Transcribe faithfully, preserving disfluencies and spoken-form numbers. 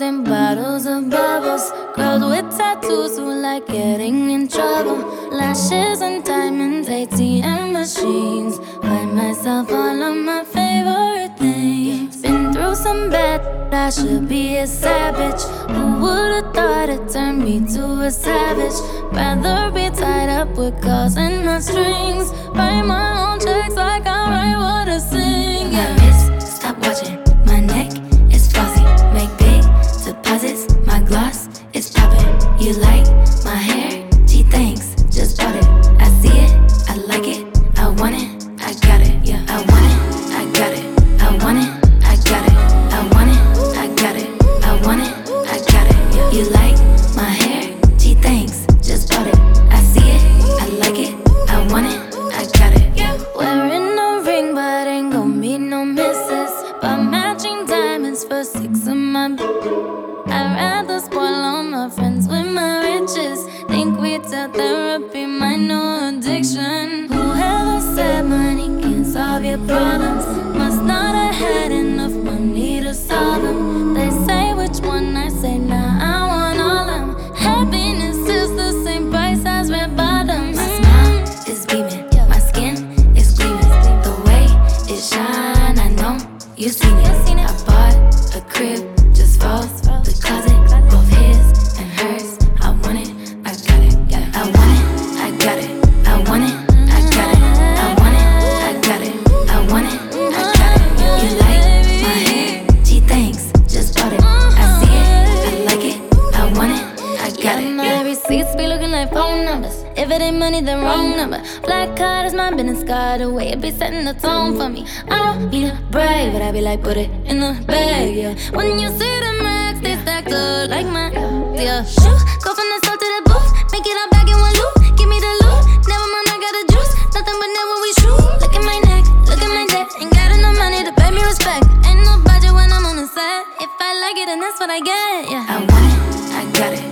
and bottles of bubbles. Girls with tattoos who like getting in trouble. Lashes and diamonds, A T M machines. Buy myself all of my favorite things. Been through some bad, I should be a savage. Who would've thought it turned me to a savage? Rather be tied up with calls and not strings. Write my own checks like I write what I sing. My wrist, stop watching. My neck is flossy. Make big deposits. My gloss is popping. You like my hair? Gee, thanks. Just bought it. I see it. I like it. I want it. I got it. Yeah, I want it. I got it. I want it. I got it. I want it. I got it. I want it. I got it. Yeah. You like my hair? Gee, thanks. Just bought it. I see it. I like it. I want it. I got it. Yeah. Wearing a ring, but ain't gon' be no misses. But matching diamonds for six of my b I'd rather spoil all my friends with my riches. Think retail therapy might know addiction. Whoever said money can solve your problems must not have had enough money to solve them. They say which one, I say nah, I want all them. Happiness is the same price as red bottoms. My smile is beaming, my skin is gleaming. The way it shine, I know you've seen it. I bought a crib just for the closet, both his and hers. I want it, I got it. I want it, I got it. I want it, I got it. I want it, I got it. I want it, I got it. You like my hair? Gee, thanks. Just bought it. I see it, I like it. I want it, I got it. My receipts be looking like phone numbers. If it ain't money, then wrong number. Black card is my business card. The way it be setting the tone for me. I don't need a brag, but I be like, put it in the bag, yeah. When you see the max, they stacked up like my, yeah. Shoot, go from the store to the booth. Make it all back in one loop. Give me the loot. Never mind, I got the juice. Nothing but never we shoot. Look at my neck, look at my neck. Ain't got enough money to pay me respect. Ain't no budget when I'm on the set. If I like it, then that's what I get, yeah. I want it, I got it.